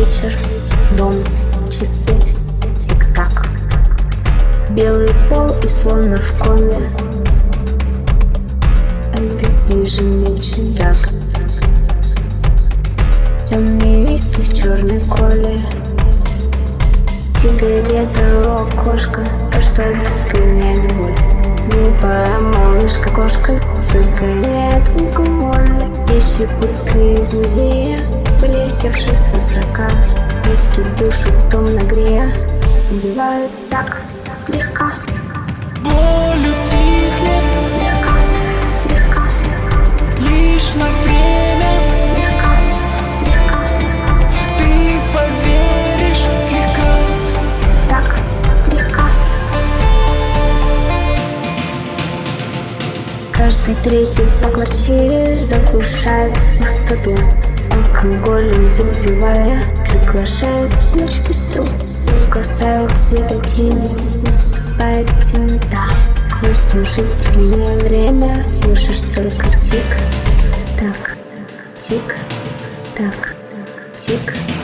вечер, дом, часы, тик-так. Белый пол и словно в коме обездвиженный чудак. Темные виски в черной коле, сигарета у окошка, то, что догоняет боль. Глупая малышка, кошка, загоняет алкоголь. Вещи будто из музея, полетевшие с высока. Виски душу томно грея, убивают так слегка. Боль утихнет Слегка, слегка, лишь на время. слегка, слегка, Ты поверишь слегка. так, слегка. Каждый третий по квартире заглушает пустоту. Алкоголем запивая, приглашает медсестру. Касают света тени, наступает темнота. Сквозь внушительное время слышишь только тик-так, тик-так, тик-так.